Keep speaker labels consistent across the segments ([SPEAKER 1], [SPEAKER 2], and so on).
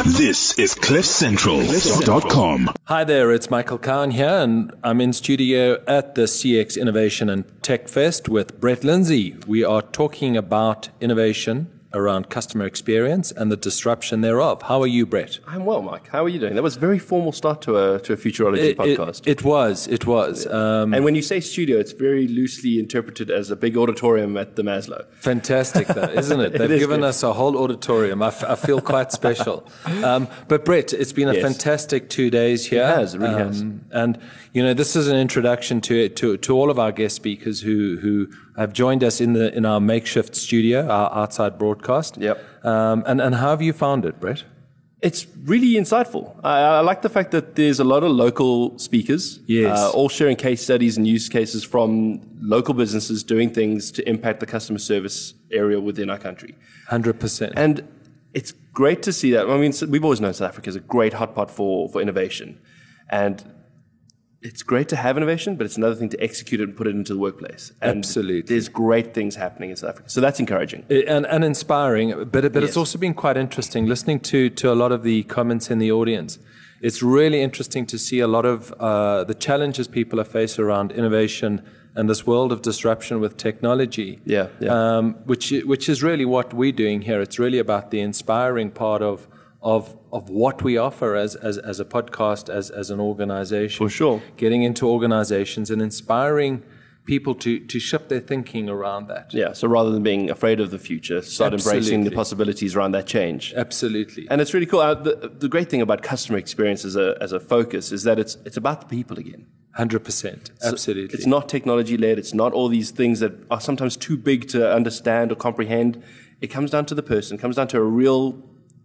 [SPEAKER 1] This is CliffCentral.com.
[SPEAKER 2] Hi there, it's Michael Cowan here, and I'm in studio at the CX Innovation and Tech Fest with Brett Lindsay. We are talking about innovation around customer experience and the disruption thereof. How are you, Brett?
[SPEAKER 3] I'm well, Mike. How are you doing? That was a very formal start to a Futurology podcast.
[SPEAKER 2] It was.
[SPEAKER 3] And when you say studio, it's very loosely interpreted as a big auditorium at the Maslow.
[SPEAKER 2] Fantastic, though, isn't it? They've given us a whole auditorium. I feel quite special. But Brett, it's been a fantastic 2 days here.
[SPEAKER 3] It really has.
[SPEAKER 2] And, you know, this is an introduction to all of our guest speakers who have joined us in our makeshift studio, our outside broadcast.
[SPEAKER 3] Yep.
[SPEAKER 2] And how have you found it, Brett?
[SPEAKER 3] It's really insightful. I like the fact that there's a lot of local speakers, all sharing case studies and use cases from local businesses doing things to impact the customer service area within our country.
[SPEAKER 2] 100%.
[SPEAKER 3] And it's great to see that. I mean, we've always known South Africa is a great hotspot for innovation. And it's great to have innovation, but it's another thing to execute it and put it into the workplace. And
[SPEAKER 2] absolutely.
[SPEAKER 3] There's great things happening in South Africa. So that's encouraging.
[SPEAKER 2] And inspiring, but it's also been quite interesting listening to a lot of the comments in the audience. It's really interesting to see a lot of the challenges people are faced around innovation and this world of disruption with technology, which is really what we're doing here. It's really about the inspiring part of what we offer as a podcast, as an organization.
[SPEAKER 3] For sure.
[SPEAKER 2] Getting into organizations and inspiring people to shift their thinking around that.
[SPEAKER 3] Yeah, so rather than being afraid of the future, start embracing the possibilities around that change.
[SPEAKER 2] Absolutely.
[SPEAKER 3] And it's really cool. The great thing about customer experience as a focus is that it's about the people again.
[SPEAKER 2] 100%. Absolutely.
[SPEAKER 3] It's not technology-led. It's not all these things that are sometimes too big to understand or comprehend. It comes down to the person. It comes down to a real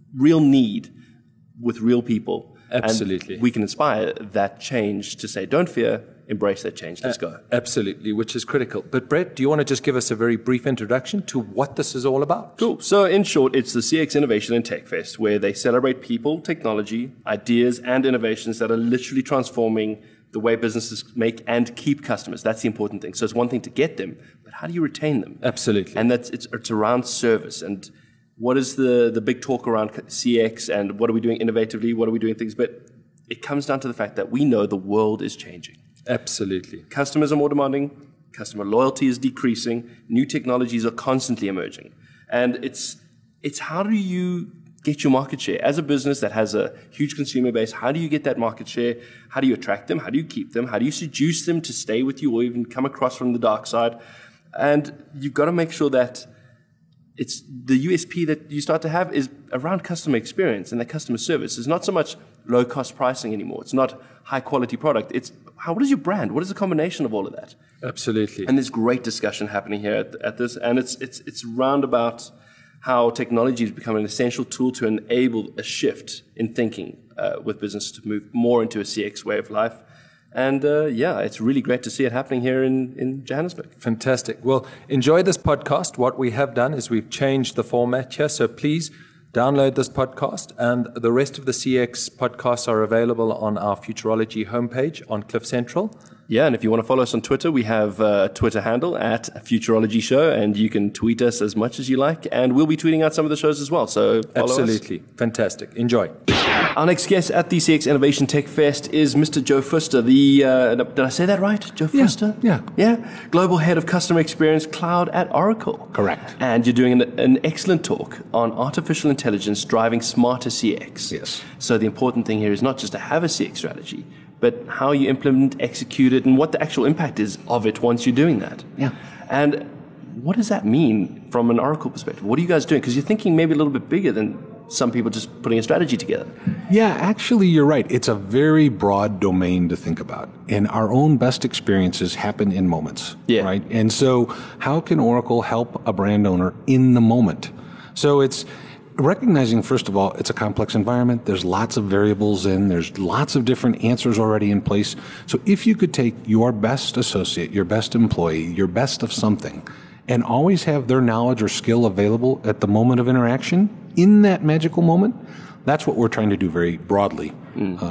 [SPEAKER 3] need with real people.
[SPEAKER 2] Absolutely.
[SPEAKER 3] And we can inspire that change to say, don't fear, embrace that change. Let's go.
[SPEAKER 2] Absolutely, which is critical. But Brett, do you want to just give us a very brief introduction to what this is all about?
[SPEAKER 3] Cool. So in short, it's the CX Innovation and Tech Fest, where they celebrate people, technology, ideas, and innovations that are literally transforming the way businesses make and keep customers. That's the important thing. So it's one thing to get them, but how do you retain them?
[SPEAKER 2] Absolutely.
[SPEAKER 3] And it's around service and what is the big talk around CX and what are we doing innovatively, what are we doing things, but it comes down to the fact that we know the world is changing.
[SPEAKER 2] Absolutely.
[SPEAKER 3] Customers are more demanding, customer loyalty is decreasing, new technologies are constantly emerging. And it's how do you get your market share? As a business that has a huge consumer base, how do you get that market share? How do you attract them? How do you keep them? How do you seduce them to stay with you or even come across from the dark side? And you've got to make sure that it's the USP that you start to have is around customer experience and that customer service. It's not so much low-cost pricing anymore. It's not high-quality product. It's what is your brand? What is the combination of all of that?
[SPEAKER 2] Absolutely.
[SPEAKER 3] And there's great discussion happening here at this, and it's round about how technology is becoming an essential tool to enable a shift in thinking with businesses to move more into a CX way of life. And it's really great to see it happening here in Johannesburg.
[SPEAKER 2] Fantastic. Well, enjoy this podcast. What we have done is we've changed the format here. So please download this podcast, and the rest of the CX podcasts are available on our Futurology homepage on Cliff Central.
[SPEAKER 3] Yeah, and if you want to follow us on Twitter, we have a Twitter handle at Futurology Show, and you can tweet us as much as you like, and we'll be tweeting out some of the shows as well. So follow
[SPEAKER 2] Absolutely.
[SPEAKER 3] us.
[SPEAKER 2] Fantastic. Enjoy.
[SPEAKER 3] Our next guest at the CX Innovation Tech Fest is Mr. Joe Fuster, did I say that right? Joe Fuster?
[SPEAKER 4] Yeah.
[SPEAKER 3] Global Head of Customer Experience Cloud at Oracle.
[SPEAKER 4] Correct.
[SPEAKER 3] And you're doing an excellent talk on artificial intelligence driving smarter CX.
[SPEAKER 4] Yes.
[SPEAKER 3] So the important thing here is not just to have a CX strategy, but how you implement, execute it, and what the actual impact is of it once you're doing that.
[SPEAKER 4] Yeah.
[SPEAKER 3] And what does that mean from an Oracle perspective? What are you guys doing? Because you're thinking maybe a little bit bigger than some people just putting a strategy together.
[SPEAKER 4] Yeah, actually, you're right. It's a very broad domain to think about. And our own best experiences happen in moments.
[SPEAKER 3] Yeah.
[SPEAKER 4] Right? And so how can Oracle help a brand owner in the moment? So it's recognizing, first of all, it's a complex environment. There's lots of variables there's lots of different answers already in place. So if you could take your best associate, your best employee, your best of something, and always have their knowledge or skill available at the moment of interaction, in that magical moment, that's what we're trying to do very broadly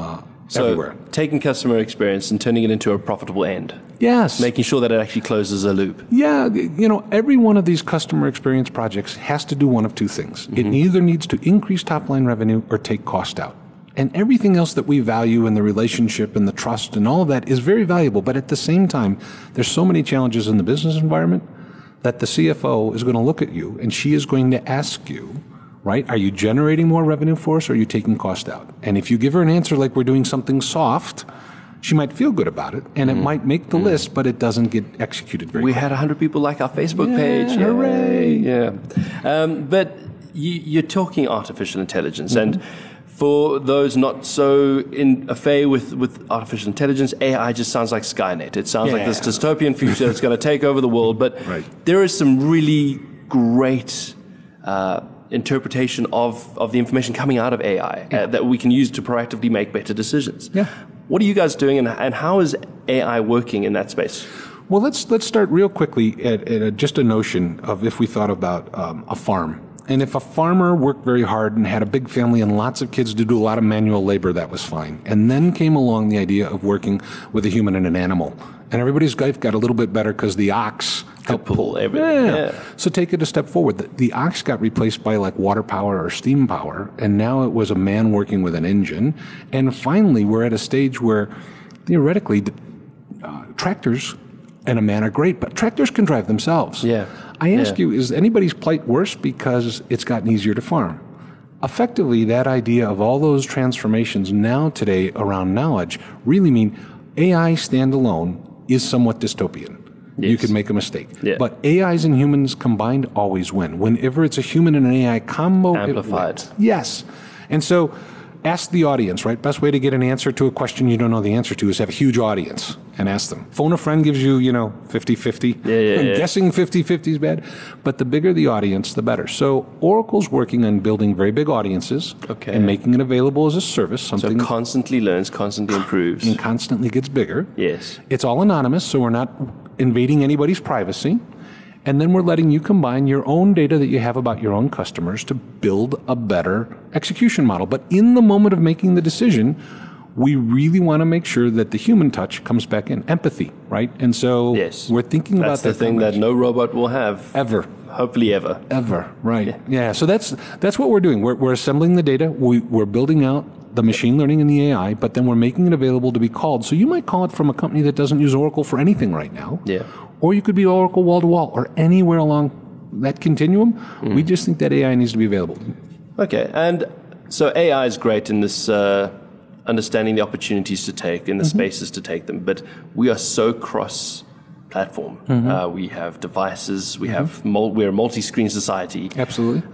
[SPEAKER 3] So
[SPEAKER 4] everywhere.
[SPEAKER 3] taking customer experience and turning it into a profitable end.
[SPEAKER 4] Yes.
[SPEAKER 3] Making sure that it actually closes a loop.
[SPEAKER 4] Yeah, every one of these customer experience projects has to do one of two things. It either needs to increase top-line revenue or take cost out. And everything else that we value in the relationship and the trust and all of that is very valuable. But at the same time, there's so many challenges in the business environment that the CFO is going to look at you and she is going to ask you, right, are you generating more revenue for us or are you taking cost out? And if you give her an answer like we're doing something soft, she might feel good about it, and it might make the list, but it doesn't get executed very
[SPEAKER 3] We
[SPEAKER 4] quickly.
[SPEAKER 3] had 100 people like our Facebook page. Yay.
[SPEAKER 4] Hooray!
[SPEAKER 3] Yeah. But you're talking artificial intelligence, and for those not so in affair with artificial intelligence, AI just sounds like Skynet. It sounds like this dystopian future that's going to take over the world, but there is some really great interpretation of the information coming out of AI that we can use to proactively make better decisions.
[SPEAKER 4] Yeah.
[SPEAKER 3] What are you guys doing, and how is AI working in that space?
[SPEAKER 4] Well, let's start real quickly at just a notion of if we thought about a farm. And if a farmer worked very hard and had a big family and lots of kids to do a lot of manual labor, that was fine. And then came along the idea of working with a human and an animal. And everybody's life got a little bit better because the ox helped pull
[SPEAKER 3] everything. Yeah.
[SPEAKER 4] So take it a step forward. The ox got replaced by like water power or steam power, and now it was a man working with an engine. And finally, we're at a stage where theoretically tractors and a man are great, but tractors can drive themselves.
[SPEAKER 3] Yeah.
[SPEAKER 4] I ask you, is anybody's plight worse because it's gotten easier to farm? Effectively, that idea of all those transformations now today around knowledge really mean AI standalone is somewhat dystopian. Yes. You could make a mistake. Yeah. But AIs and humans combined always win. Whenever it's a human and an AI combo,
[SPEAKER 3] amplified.
[SPEAKER 4] Yes. And so ask the audience, right? Best way to get an answer to a question you don't know the answer to is have a huge audience and ask them. Phone a friend gives you, 50-50.
[SPEAKER 3] Yeah.
[SPEAKER 4] Guessing 50-50 is bad. But the bigger the audience, the better. So Oracle's working on building very big audiences and making it available as a service. Something
[SPEAKER 3] so constantly learns, constantly improves.
[SPEAKER 4] And constantly gets bigger.
[SPEAKER 3] Yes.
[SPEAKER 4] It's all anonymous, so we're not invading anybody's privacy. And then we're letting you combine your own data that you have about your own customers to build a better execution model. But in the moment of making the decision, we really want to make sure that the human touch comes back in. Empathy, right? And so we're thinking about that.
[SPEAKER 3] That's the thing that no robot will have.
[SPEAKER 4] Ever.
[SPEAKER 3] Hopefully ever.
[SPEAKER 4] Ever, right. Yeah, so that's what we're doing. We're assembling the data. We're building out the machine learning and the AI, but then we're making it available to be called. So you might call it from a company that doesn't use Oracle for anything right now.
[SPEAKER 3] Yeah.
[SPEAKER 4] Or you could be Oracle wall-to-wall or anywhere along that continuum. We just think that AI needs to be available.
[SPEAKER 3] Okay, and so AI is great in this understanding the opportunities to take, in the spaces to take them, but we are so cross-platform. We have devices, we're a multi-screen society.
[SPEAKER 4] Absolutely.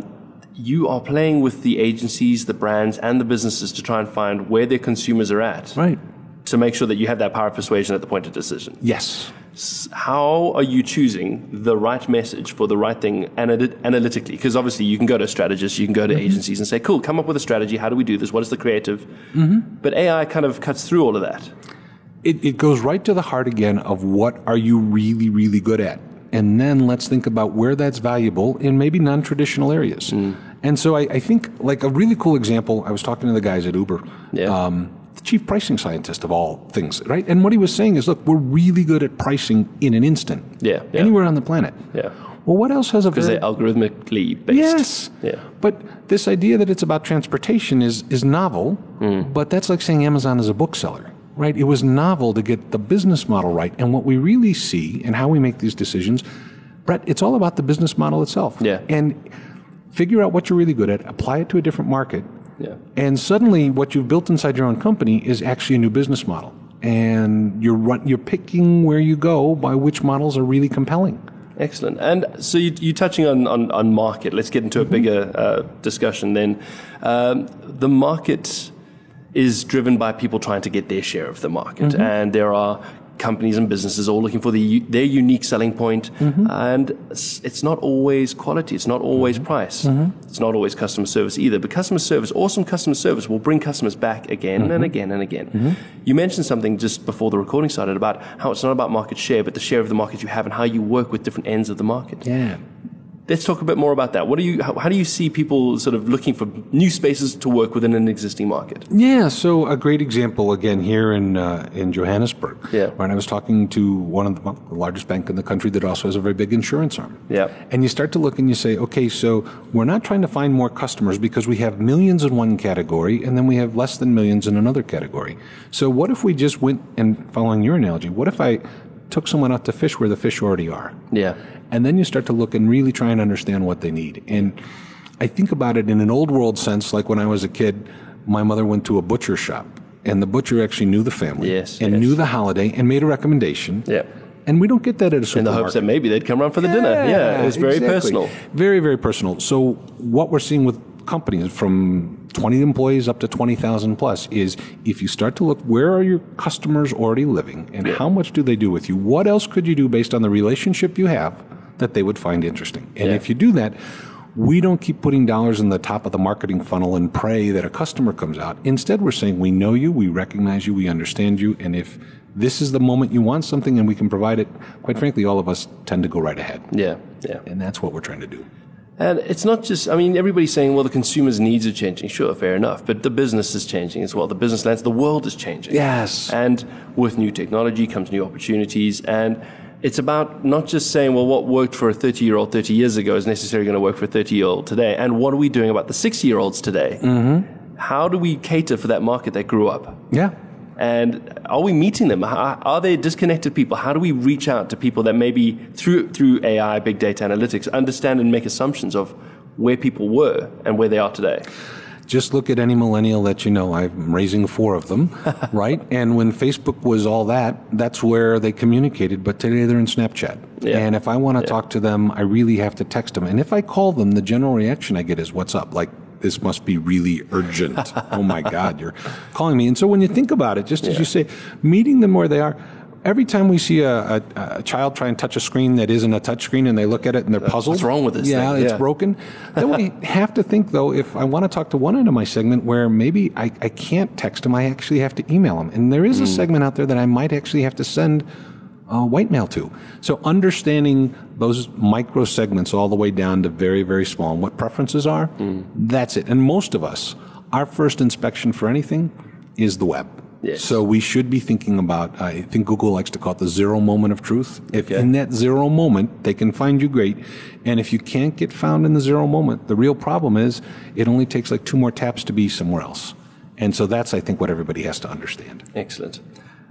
[SPEAKER 3] You are playing with the agencies, the brands, and the businesses to try and find where their consumers are at.
[SPEAKER 4] Right.
[SPEAKER 3] To make sure that you have that power of persuasion at the point of decision.
[SPEAKER 4] Yes.
[SPEAKER 3] How are you choosing the right message for the right thing analytically? Because obviously you can go to strategists, you can go to agencies and say, cool, come up with a strategy. How do we do this? What is the creative? But AI kind of cuts through all of that.
[SPEAKER 4] It goes right to the heart again of what are you really, really good at? And then let's think about where that's valuable in maybe non-traditional areas. And so I think like a really cool example, I was talking to the guys at Uber. The chief pricing scientist of all things, right? And what he was saying is, look, we're really good at pricing in an instant. Anywhere on the planet. Well, what else has a
[SPEAKER 3] because they're algorithmically based.
[SPEAKER 4] Yes. But this idea that it's about transportation is novel, but that's like saying Amazon is a bookseller, right? It was novel to get the business model right. And what we really see and how we make these decisions, Brett, it's all about the business model itself. And figure out what you're really good at, apply it to a different market, and suddenly what you've built inside your own company is actually a new business model. And you're picking where you go by which models are really compelling.
[SPEAKER 3] Excellent. And so you're touching on market. Let's get into a bigger discussion then. The market is driven by people trying to get their share of the market. And there are companies and businesses all looking for their unique selling point. And it's not always quality. It's not always price. It's not always customer service either. But customer service, awesome customer service, will bring customers back again and again and again. You mentioned something just before the recording started about how it's not about market share, but the share of the market you have and how you work with different ends of the market. let's talk a bit more about that. How do you see people sort of looking for new spaces to work within an existing market?
[SPEAKER 4] Yeah, so a great example again here in Johannesburg.
[SPEAKER 3] Yeah.
[SPEAKER 4] When I was talking to one of the largest bank in the country that also has a very big insurance arm.
[SPEAKER 3] Yeah.
[SPEAKER 4] And you start to look and you say, okay, so we're not trying to find more customers because we have millions in one category and then we have less than millions in another category. So what if we just went, and following your analogy, what if I took someone out to fish where the fish already are?
[SPEAKER 3] Yeah.
[SPEAKER 4] And then you start to look and really try and understand what they need. And I think about it in an old world sense, like when I was a kid, my mother went to a butcher shop, and the butcher actually knew the family knew the holiday and made a recommendation.
[SPEAKER 3] Yeah.
[SPEAKER 4] And we don't get that at a supermarket.
[SPEAKER 3] In the hopes that maybe they'd come around for the dinner. Yeah, it was very personal.
[SPEAKER 4] Very, very personal. So what we're seeing with companies from 20 employees up to 20,000 plus is if you start to look, where are your customers already living and how much do they do with you? What else could you do based on the relationship you have that they would find interesting? And if you do that, we don't keep putting dollars in the top of the marketing funnel and pray that a customer comes out. Instead, we're saying we know you, we recognize you, we understand you, and if this is the moment you want something and we can provide it, quite frankly, all of us tend to go right ahead.
[SPEAKER 3] Yeah.
[SPEAKER 4] And that's what we're trying to do.
[SPEAKER 3] And it's not just, I mean, everybody's saying, well, the consumer's needs are changing. Sure, fair enough. But the business is changing as well. The business landscape, the world is changing.
[SPEAKER 4] Yes.
[SPEAKER 3] And with new technology comes new opportunities. And it's about not just saying, well, what worked for a 30-year-old 30 years ago is necessarily going to work for a 30-year-old today. And what are we doing about the 60-year-olds today? Mm-hmm. How do we cater for that market that grew up?
[SPEAKER 4] Yeah.
[SPEAKER 3] And are we meeting them? Are they disconnected people? How do we reach out to people that maybe through AI, big data analytics, understand and make assumptions of where people were and where they are today?
[SPEAKER 4] Just look at any millennial that you know. I'm raising 4 of them, right? And when Facebook was all that, that's where they communicated. But today they're in Snapchat. Yeah. And if I want to talk to them, I really have to text them. And if I call them, the general reaction I get is, what's up? Like, this must be really urgent. Oh my God, you're calling me. And so when you think about it, just as you say, meeting them where they are, every time we see a child try and touch a screen that isn't a touch screen and they look at it and they're puzzled.
[SPEAKER 3] What's wrong with this thing?
[SPEAKER 4] Yeah, it's broken. Then we have to think, though, if I want to talk to one end of my segment where maybe I can't text them, I actually have to email them. And there is a segment out there that I might actually have to send white mail to. So understanding those micro segments all the way down to very, very small and what preferences are, that's it. And most of us, our first inspection for anything is the web.
[SPEAKER 3] Yes.
[SPEAKER 4] So we should be thinking about, I think Google likes to call it the 0 moment of truth. If in that 0 moment, they can find you, great. And if you can't get found in the 0 moment, the real problem is it only takes like 2 more taps to be somewhere else. And so that's, I think, what everybody has to understand.
[SPEAKER 3] Excellent.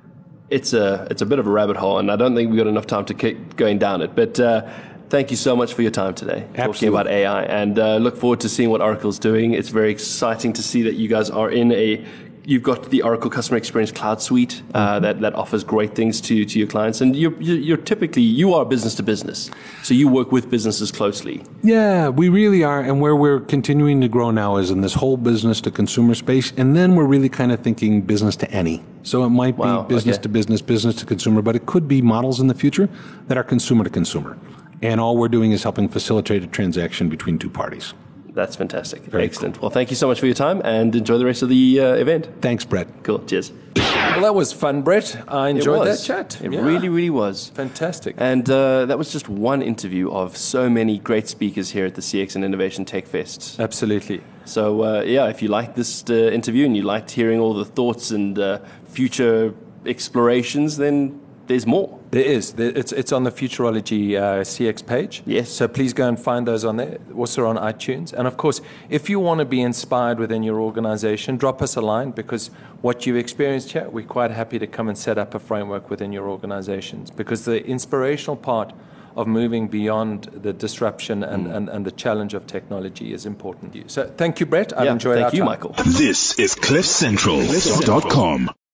[SPEAKER 3] It's a bit of a rabbit hole, and I don't think we've got enough time to keep going down it. But thank you so much for your time today, talking about AI. And look forward to seeing what Oracle's doing. It's very exciting to see that you guys are you've got the Oracle Customer Experience Cloud Suite that offers great things to your clients. And you're typically, you are business to business. So you work with businesses closely.
[SPEAKER 4] Yeah, we really are. And where we're continuing to grow now is in this whole business to consumer space. And then we're really kind of thinking business to any. So it might be business to business, business to consumer, but it could be models in the future that are consumer to consumer. And all we're doing is helping facilitate a transaction between 2 parties.
[SPEAKER 3] That's fantastic. Very excellent. Cool. Well, thank you so much for your time and enjoy the rest of the event.
[SPEAKER 4] Thanks, Brett.
[SPEAKER 3] Cool. Cheers.
[SPEAKER 2] Well, that was fun, Brett. I enjoyed that chat.
[SPEAKER 3] It really, really was.
[SPEAKER 2] Fantastic.
[SPEAKER 3] And that was just one interview of so many great speakers here at the CX and Innovation Tech Fest.
[SPEAKER 2] Absolutely.
[SPEAKER 3] So, if you liked this interview and you liked hearing all the thoughts and future explorations, then there's more.
[SPEAKER 2] There is. It's on the Futurology CX page.
[SPEAKER 3] Yes.
[SPEAKER 2] So please go and find those on there. Also on iTunes. And of course, if you want to be inspired within your organization, drop us a line, because what you've experienced here, we're quite happy to come and set up a framework within your organizations, because the inspirational part of moving beyond the disruption and the challenge of technology is important to you. So thank you, Brett. I've enjoyed our time.
[SPEAKER 3] Thank you, Michael.
[SPEAKER 1] This is CliffCentral.com.